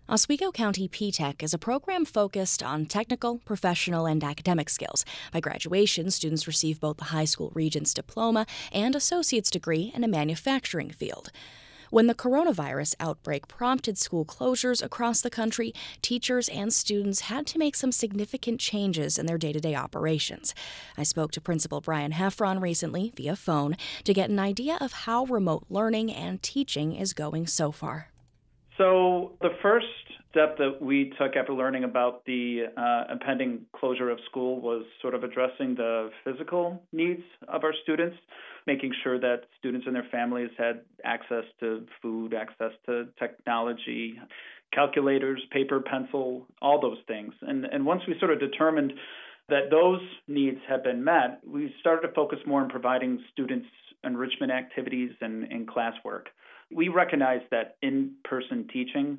Oswego County P-TECH is a program focused on technical, professional, and academic skills. By graduation, students receive both the high school Regents diploma and associate's degree in a manufacturing field. When the coronavirus outbreak prompted school closures across the country, teachers and students had to make some significant changes in their day-to-day operations. I spoke to Principal Brian Heffron recently via phone to get an idea of how remote learning and teaching is going so far. So the first step that we took after learning about the impending closure of school was sort of addressing the physical needs of our students, making sure that students and their families had access to food, access to technology, calculators, paper, pencil, all those things. And once we sort of determined that those needs had been met, we started to focus more on providing students enrichment activities and classwork. We recognize that in-person teaching,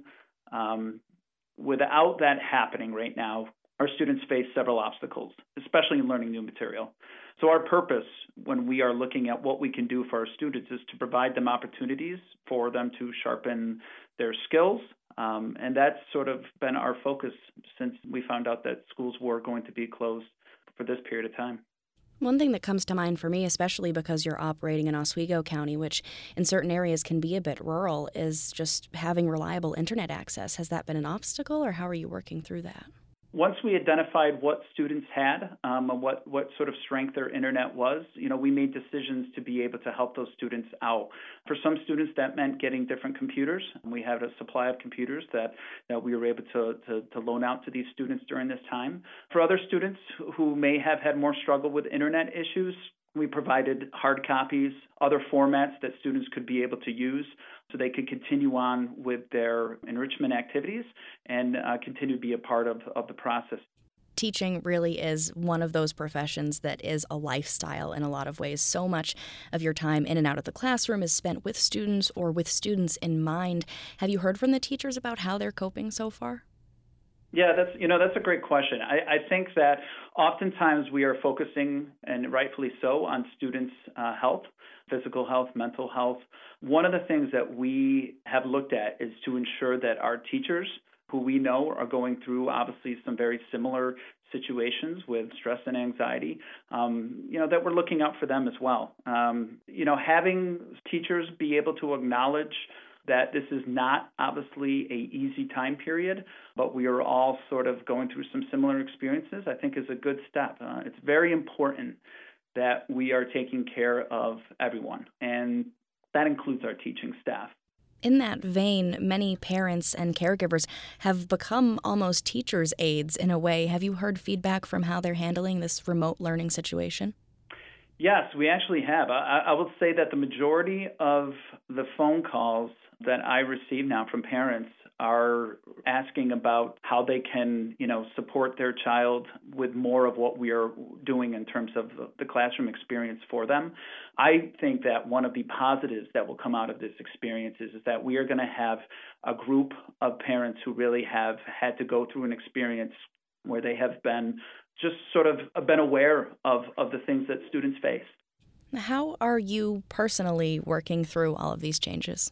without that happening right now, our students face several obstacles, especially in learning new material. So our purpose when we are looking at what we can do for our students is to provide them opportunities for them to sharpen their skills. And that's sort of been our focus since we found out that schools were going to be closed for this period of time. One thing that comes to mind for me, especially because you're operating in Oswego County, which in certain areas can be a bit rural, is just having reliable internet access. Has that been an obstacle, or how are you working through that? Once we identified what students had, and what sort of strength their internet was, we made decisions to be able to help those students out. For some students, that meant getting different computers. We had a supply of computers that we were able to loan out to these students during this time. For other students who may have had more struggle with internet issues, we provided hard copies, other formats that students could be able to use so they could continue on with their enrichment activities and continue to be a part of the process. Teaching really is one of those professions that is a lifestyle in a lot of ways. So much of your time in and out of the classroom is spent with students or with students in mind. Have you heard from the teachers about how they're coping so far? Yeah, that's a great question. I think that oftentimes we are focusing, and rightfully so, on students' health, physical health, mental health. One of the things that we have looked at is to ensure that our teachers, who we know are going through obviously some very similar situations with stress and anxiety, that we're looking out for them as well. Having teachers be able to acknowledge that this is not obviously an easy time period, but we are all sort of going through some similar experiences, I think is a good step. It's very important that we are taking care of everyone, and that includes our teaching staff. In that vein, many parents and caregivers have become almost teachers' aides in a way. Have you heard feedback from how they're handling this remote learning situation? Yes, we actually have. I will say that the majority of the phone calls that I receive now from parents are asking about how they can, support their child with more of what we are doing in terms of the classroom experience for them. I think that one of the positives that will come out of this experience is that we are going to have a group of parents who really have had to go through an experience where they have been just sort of been aware of the things that students face. How are you personally working through all of these changes?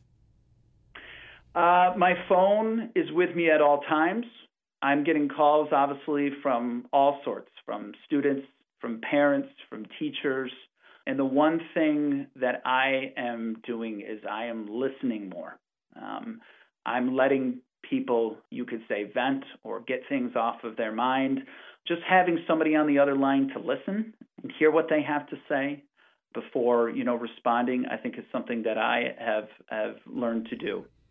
My phone is with me at all times. I'm getting calls, obviously, from all sorts, from students, from parents, from teachers. And the one thing that I am doing is I am listening more. I'm letting people, you could say, vent or get things off of their mind. Just having somebody on the other line to listen and hear what they have to say before, responding, I think is something that I have learned to do.